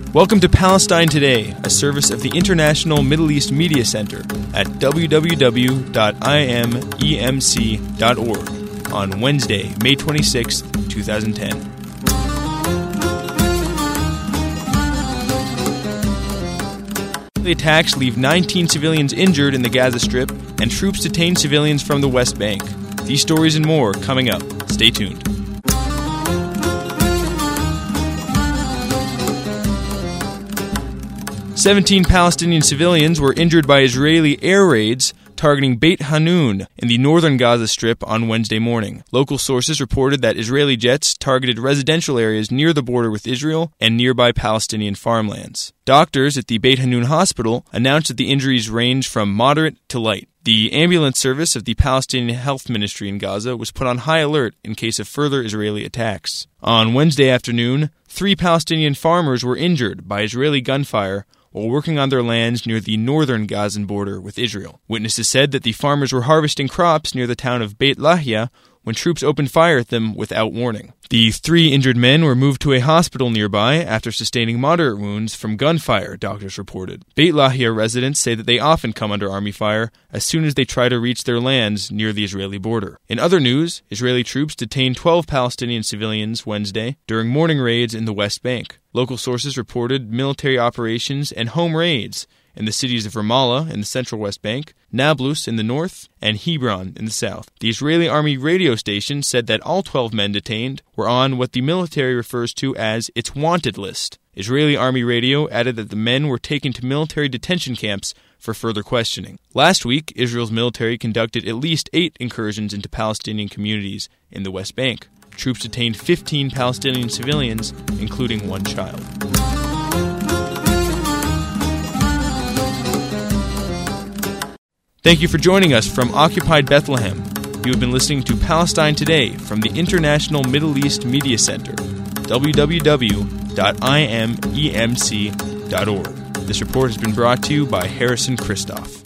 Welcome to Palestine Today, a service of the International Middle East Media Center at www.imemc.org on Wednesday, May 26, 2010. The attacks leave 19 civilians injured in the Gaza Strip, and troops detain civilians from the West Bank. These stories and more coming up. Stay tuned. "17 Palestinian civilians were injured by Israeli air raids targeting Beit Hanun in the northern Gaza Strip on Wednesday morning. Local sources reported that Israeli jets targeted residential areas near the border with Israel and nearby Palestinian farmlands. Doctors at the Beit Hanun hospital announced that the injuries range from moderate to light. The ambulance service of the Palestinian Health Ministry in Gaza was put on high alert in case of further Israeli attacks. On Wednesday afternoon, 3 Palestinian farmers were injured by Israeli gunfire while working on their lands near the northern Gazan border with Israel. Witnesses said that the farmers were harvesting crops near the town of Beit Lahia when troops opened fire at them without warning. The 3 injured men were moved to a hospital nearby after sustaining moderate wounds from gunfire, doctors reported. Beit Lahia residents say that they often come under army fire as soon as they try to reach their lands near the Israeli border. In other news, Israeli troops detained 12 Palestinian civilians Wednesday during morning raids in the West Bank. Local sources reported military operations and home raids in the cities of Ramallah in the central West Bank, Nablus in the north, and Hebron in the south. The Israeli Army radio station said that all 12 men detained were on what the military refers to as its wanted list. Israeli Army radio added that the men were taken to military detention camps for further questioning. Last week, Israel's military conducted at least 8 incursions into Palestinian communities in the West Bank. Troops detained 15 Palestinian civilians, including 1 child. Thank you for joining us from Occupied Bethlehem. You have been listening to Palestine Today from the International Middle East Media Center, www.imemc.org. This report has been brought to you by Harrison Christoph.